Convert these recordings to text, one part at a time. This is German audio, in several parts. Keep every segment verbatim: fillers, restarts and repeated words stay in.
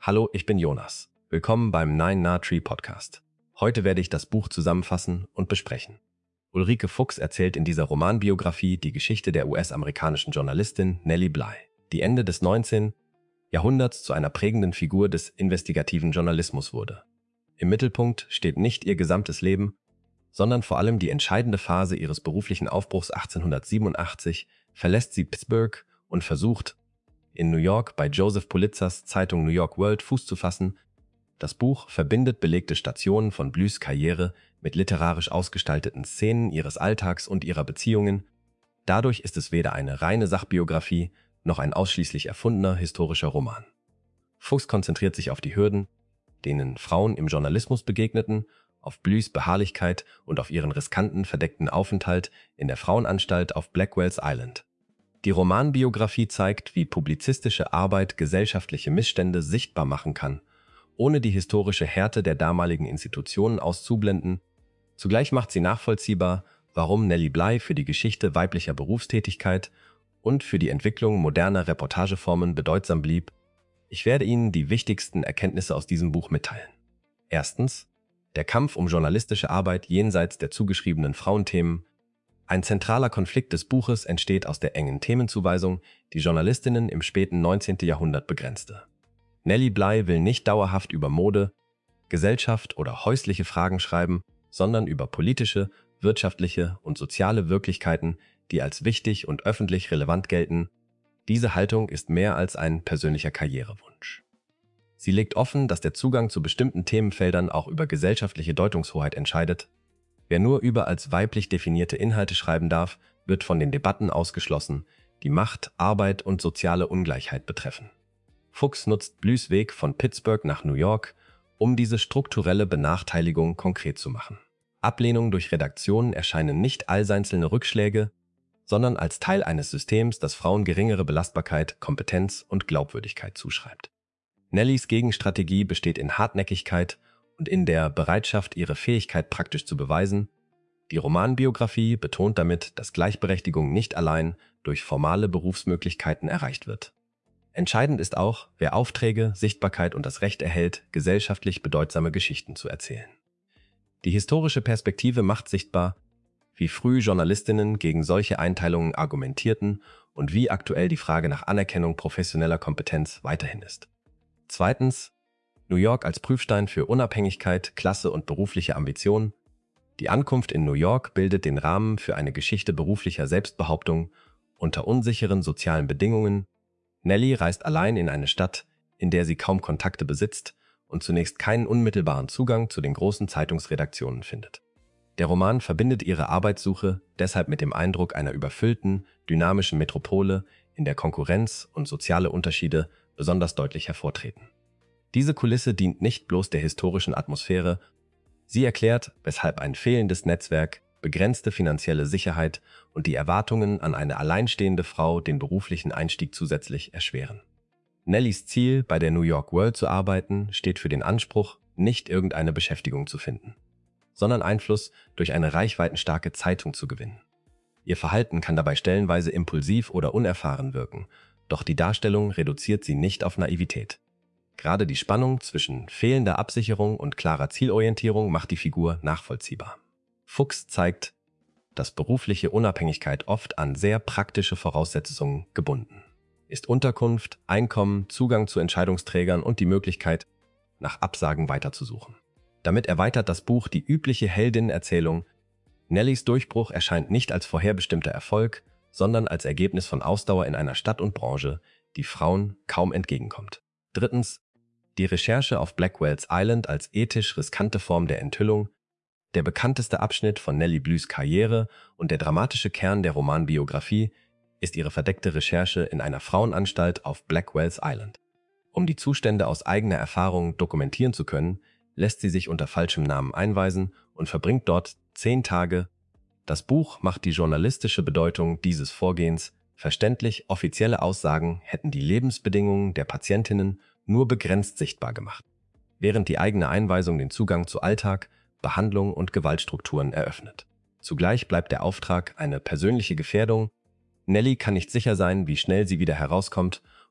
Hallo, ich bin Jonas. Willkommen beim Nine Na Tree Podcast. Heute werde ich das Buch zusammenfassen und besprechen. Ulrike Fuchs erzählt in dieser Romanbiografie die Geschichte der U S-amerikanischen Journalistin Nellie Bly, die Ende des neunzehnten Jahrhunderts zu einer prägenden Figur des investigativen Journalismus wurde. Im Mittelpunkt steht nicht ihr gesamtes Leben, sondern vor allem die entscheidende Phase ihres beruflichen Aufbruchs. achtzehnhundertsiebenundachtzig verlässt sie Pittsburgh und versucht, in New York bei Joseph Pulitzers Zeitung New York World Fuß zu fassen. Das Buch verbindet belegte Stationen von Blys Karriere mit literarisch ausgestalteten Szenen ihres Alltags und ihrer Beziehungen. Dadurch ist es weder eine reine Sachbiografie noch ein ausschließlich erfundener historischer Roman. Fuchs konzentriert sich auf die Hürden, denen Frauen im Journalismus begegneten, auf Blys Beharrlichkeit und auf ihren riskanten, verdeckten Aufenthalt in der Frauenanstalt auf Blackwell's Island. Die Romanbiografie zeigt, wie publizistische Arbeit gesellschaftliche Missstände sichtbar machen kann, ohne die historische Härte der damaligen Institutionen auszublenden. Zugleich macht sie nachvollziehbar, warum Nellie Bly für die Geschichte weiblicher Berufstätigkeit und für die Entwicklung moderner Reportageformen bedeutsam blieb. Ich werde Ihnen die wichtigsten Erkenntnisse aus diesem Buch mitteilen. Erstens: Der Kampf um journalistische Arbeit jenseits der zugeschriebenen Frauenthemen. Ein zentraler Konflikt des Buches entsteht aus der engen Themenzuweisung, die Journalistinnen im späten neunzehnten Jahrhundert begrenzte. Nellie Bly will nicht dauerhaft über Mode, Gesellschaft oder häusliche Fragen schreiben, sondern über politische, wirtschaftliche und soziale Wirklichkeiten, die als wichtig und öffentlich relevant gelten. Diese Haltung ist mehr als ein persönlicher Karrierewunsch. Sie legt offen, dass der Zugang zu bestimmten Themenfeldern auch über gesellschaftliche Deutungshoheit entscheidet. Wer nur über als weiblich definierte Inhalte schreiben darf, wird von den Debatten ausgeschlossen, die Macht, Arbeit und soziale Ungleichheit betreffen. Fuchs nutzt Blys Weg von Pittsburgh nach New York, um diese strukturelle Benachteiligung konkret zu machen. Ablehnung durch Redaktionen erscheinen nicht als einzelne Rückschläge, sondern als Teil eines Systems, das Frauen geringere Belastbarkeit, Kompetenz und Glaubwürdigkeit zuschreibt. Nellies Gegenstrategie besteht in Hartnäckigkeit und in der Bereitschaft, ihre Fähigkeit praktisch zu beweisen. Die Romanbiografie betont damit, dass Gleichberechtigung nicht allein durch formale Berufsmöglichkeiten erreicht wird. Entscheidend ist auch, wer Aufträge, Sichtbarkeit und das Recht erhält, gesellschaftlich bedeutsame Geschichten zu erzählen. Die historische Perspektive macht sichtbar, wie früh Journalistinnen gegen solche Einteilungen argumentierten und wie aktuell die Frage nach Anerkennung professioneller Kompetenz weiterhin ist. Zweitens: New York als Prüfstein für Unabhängigkeit, Klasse und berufliche Ambition. Die Ankunft in New York bildet den Rahmen für eine Geschichte beruflicher Selbstbehauptung unter unsicheren sozialen Bedingungen. Nellie reist allein in eine Stadt, in der sie kaum Kontakte besitzt und zunächst keinen unmittelbaren Zugang zu den großen Zeitungsredaktionen findet. Der Roman verbindet ihre Arbeitssuche deshalb mit dem Eindruck einer überfüllten, dynamischen Metropole, in der Konkurrenz und soziale Unterschiede besonders deutlich hervortreten. Diese Kulisse dient nicht bloß der historischen Atmosphäre, sie erklärt, weshalb ein fehlendes Netzwerk, begrenzte finanzielle Sicherheit und die Erwartungen an eine alleinstehende Frau den beruflichen Einstieg zusätzlich erschweren. Nellies Ziel, bei der New York World zu arbeiten, steht für den Anspruch, nicht irgendeine Beschäftigung zu finden, sondern Einfluss durch eine reichweitenstarke Zeitung zu gewinnen. Ihr Verhalten kann dabei stellenweise impulsiv oder unerfahren wirken, doch die Darstellung reduziert sie nicht auf Naivität. Gerade die Spannung zwischen fehlender Absicherung und klarer Zielorientierung macht die Figur nachvollziehbar. Fuchs zeigt, dass berufliche Unabhängigkeit oft an sehr praktische Voraussetzungen gebunden ist. Unterkunft, Einkommen, Zugang zu Entscheidungsträgern und die Möglichkeit, nach Absagen weiterzusuchen. Damit erweitert das Buch die übliche Heldinnenerzählung. Nellies Durchbruch erscheint nicht als vorherbestimmter Erfolg, sondern als Ergebnis von Ausdauer in einer Stadt und Branche, die Frauen kaum entgegenkommt. Drittens: Die Recherche auf Blackwell's Island als ethisch riskante Form der Enthüllung. Der bekannteste Abschnitt von Nellie Blys Karriere und der dramatische Kern der Romanbiografie ist ihre verdeckte Recherche in einer Frauenanstalt auf Blackwell's Island. Um die Zustände aus eigener Erfahrung dokumentieren zu können, lässt sie sich unter falschem Namen einweisen und verbringt dort zehn Tage. Das Buch macht die journalistische Bedeutung dieses Vorgehens verständlich. Offizielle Aussagen hätten die Lebensbedingungen der Patientinnen nur begrenzt sichtbar gemacht, während die eigene Einweisung den Zugang zu Alltag, Behandlung und Gewaltstrukturen eröffnet. Zugleich bleibt der Auftrag eine persönliche Gefährdung. Nellie kann nicht sicher sein, wie schnell sie wieder herauskommt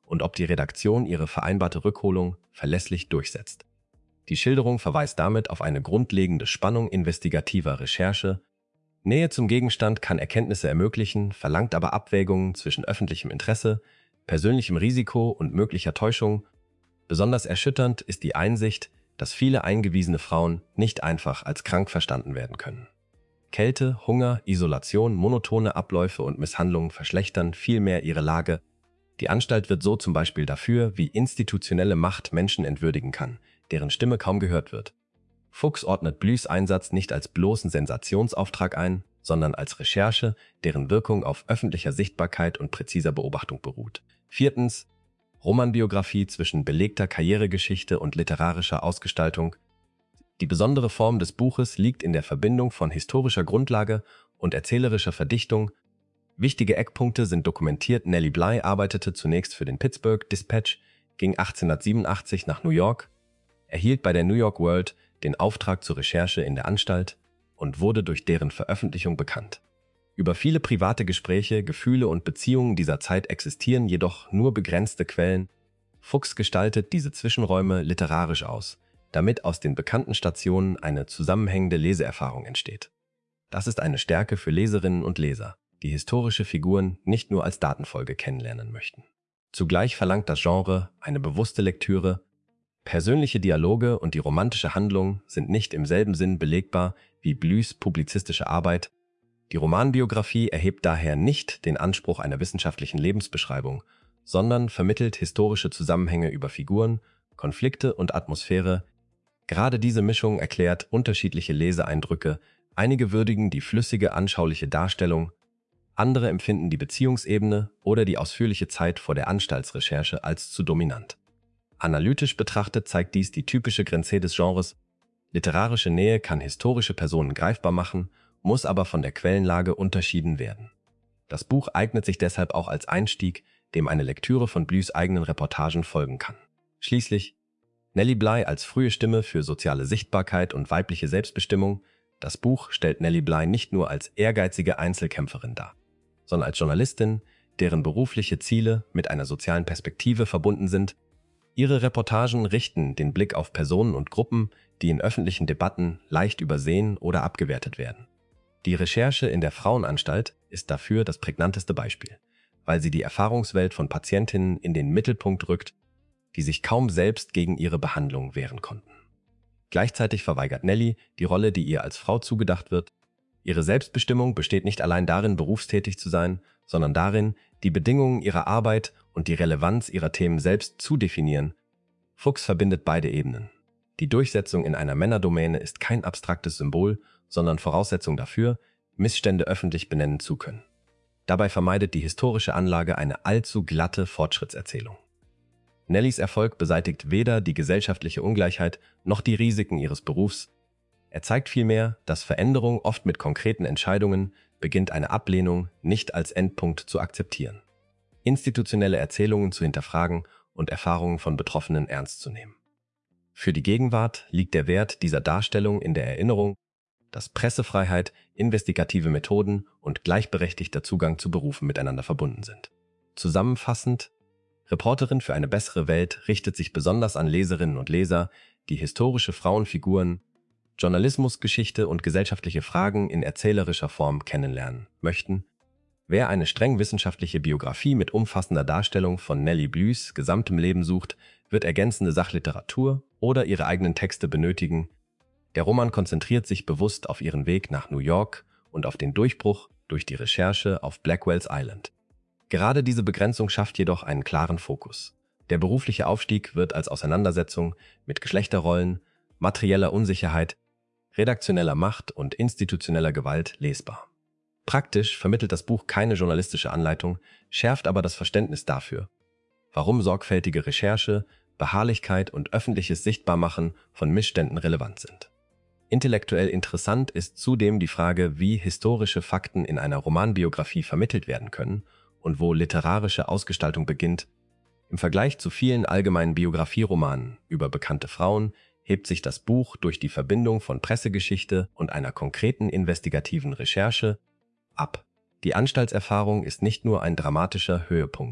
und ob die Redaktion ihre vereinbarte Rückholung verlässlich durchsetzt. Die Schilderung verweist damit auf eine grundlegende Spannung investigativer Recherche. Nähe zum Gegenstand kann Erkenntnisse ermöglichen, verlangt aber Abwägungen zwischen öffentlichem Interesse, persönlichem Risiko und möglicher Täuschung. Besonders erschütternd ist die Einsicht, dass viele eingewiesene Frauen nicht einfach als krank verstanden werden können. Kälte, Hunger, Isolation, monotone Abläufe und Misshandlungen verschlechtern vielmehr ihre Lage. Die Anstalt wird so zum Beispiel dafür, wie institutionelle Macht Menschen entwürdigen kann, deren Stimme kaum gehört wird. Fuchs ordnet Blues Einsatz nicht als bloßen Sensationsauftrag ein, sondern als Recherche, deren Wirkung auf öffentlicher Sichtbarkeit und präziser Beobachtung beruht. Viertens. Romanbiografie zwischen belegter Karrieregeschichte und literarischer Ausgestaltung. Die besondere Form des Buches liegt in der Verbindung von historischer Grundlage und erzählerischer Verdichtung. Wichtige Eckpunkte sind dokumentiert. Nellie Bly arbeitete zunächst für den Pittsburgh Dispatch, ging achtzehnhundertsiebenundachtzig nach New York, erhielt bei der New York World den Auftrag zur Recherche in der Anstalt und wurde durch deren Veröffentlichung bekannt. Über viele private Gespräche, Gefühle und Beziehungen dieser Zeit existieren jedoch nur begrenzte Quellen. Fuchs gestaltet diese Zwischenräume literarisch aus, damit aus den bekannten Stationen eine zusammenhängende Leseerfahrung entsteht. Das ist eine Stärke für Leserinnen und Leser, die historische Figuren nicht nur als Datenfolge kennenlernen möchten. Zugleich verlangt das Genre eine bewusste Lektüre. Persönliche Dialoge und die romantische Handlung sind nicht im selben Sinn belegbar wie Blues publizistische Arbeit. Die Romanbiografie erhebt daher nicht den Anspruch einer wissenschaftlichen Lebensbeschreibung, sondern vermittelt historische Zusammenhänge über Figuren, Konflikte und Atmosphäre. Gerade diese Mischung erklärt unterschiedliche Leseeindrücke. Einige würdigen die flüssige, anschauliche Darstellung, andere empfinden die Beziehungsebene oder die ausführliche Zeit vor der Anstaltsrecherche als zu dominant. Analytisch betrachtet zeigt dies die typische Grenze des Genres. Literarische Nähe kann historische Personen greifbar machen, muss aber von der Quellenlage unterschieden werden. Das Buch eignet sich deshalb auch als Einstieg, dem eine Lektüre von Blues eigenen Reportagen folgen kann. Schließlich Nellie Bly als frühe Stimme für soziale Sichtbarkeit und weibliche Selbstbestimmung. Das Buch stellt Nellie Bly nicht nur als ehrgeizige Einzelkämpferin dar, sondern als Journalistin, deren berufliche Ziele mit einer sozialen Perspektive verbunden sind. Ihre Reportagen richten den Blick auf Personen und Gruppen, die in öffentlichen Debatten leicht übersehen oder abgewertet werden. Die Recherche in der Frauenanstalt ist dafür das prägnanteste Beispiel, weil sie die Erfahrungswelt von Patientinnen in den Mittelpunkt rückt, die sich kaum selbst gegen ihre Behandlung wehren konnten. Gleichzeitig verweigert Nellie die Rolle, die ihr als Frau zugedacht wird. Ihre Selbstbestimmung besteht nicht allein darin, berufstätig zu sein, sondern darin, die Bedingungen ihrer Arbeit und die Relevanz ihrer Themen selbst zu definieren. Fuchs verbindet beide Ebenen. Die Durchsetzung in einer Männerdomäne ist kein abstraktes Symbol, sondern Voraussetzung dafür, Missstände öffentlich benennen zu können. Dabei vermeidet die historische Anlage eine allzu glatte Fortschrittserzählung. Nellies Erfolg beseitigt weder die gesellschaftliche Ungleichheit noch die Risiken ihres Berufs. Er zeigt vielmehr, dass Veränderung oft mit konkreten Entscheidungen beginnt, eine Ablehnung nicht als Endpunkt zu akzeptieren, institutionelle Erzählungen zu hinterfragen und Erfahrungen von Betroffenen ernst zu nehmen. Für die Gegenwart liegt der Wert dieser Darstellung in der Erinnerung, dass Pressefreiheit, investigative Methoden und gleichberechtigter Zugang zu Berufen miteinander verbunden sind. Zusammenfassend: Reporterin für eine bessere Welt richtet sich besonders an Leserinnen und Leser, die historische Frauenfiguren, Journalismusgeschichte und gesellschaftliche Fragen in erzählerischer Form kennenlernen möchten. Wer eine streng wissenschaftliche Biografie mit umfassender Darstellung von Nellie Blys gesamtem Leben sucht, wird ergänzende Sachliteratur oder ihre eigenen Texte benötigen. Der Roman konzentriert sich bewusst auf ihren Weg nach New York und auf den Durchbruch durch die Recherche auf Blackwell's Island. Gerade diese Begrenzung schafft jedoch einen klaren Fokus. Der berufliche Aufstieg wird als Auseinandersetzung mit Geschlechterrollen, materieller Unsicherheit, redaktioneller Macht und institutioneller Gewalt lesbar. Praktisch vermittelt das Buch keine journalistische Anleitung, schärft aber das Verständnis dafür, warum sorgfältige Recherche, Beharrlichkeit und öffentliches Sichtbarmachen von Missständen relevant sind. Intellektuell interessant ist zudem die Frage, wie historische Fakten in einer Romanbiografie vermittelt werden können und wo literarische Ausgestaltung beginnt. Im Vergleich zu vielen allgemeinen Biografieromanen über bekannte Frauen hebt sich das Buch durch die Verbindung von Pressegeschichte und einer konkreten investigativen Recherche ab. Die Anstaltserfahrung ist nicht nur ein dramatischer Höhepunkt,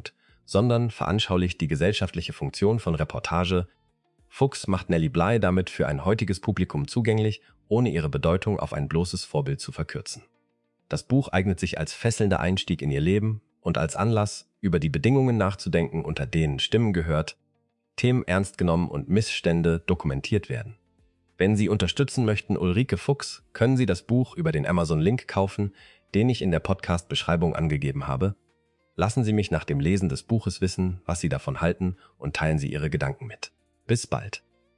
sondern veranschaulicht die gesellschaftliche Funktion von Reportage. Fuchs macht Nellie Bly damit für ein heutiges Publikum zugänglich, ohne ihre Bedeutung auf ein bloßes Vorbild zu verkürzen. Das Buch eignet sich als fesselnder Einstieg in ihr Leben und als Anlass, über die Bedingungen nachzudenken, unter denen Stimmen gehört, Themen ernst genommen und Missstände dokumentiert werden. Wenn Sie unterstützen möchten Ulrike Fuchs, können Sie das Buch über den Amazon-Link kaufen, den ich in der Podcast-Beschreibung angegeben habe. Lassen Sie mich nach dem Lesen des Buches wissen, was Sie davon halten, und teilen Sie Ihre Gedanken mit. Bis bald.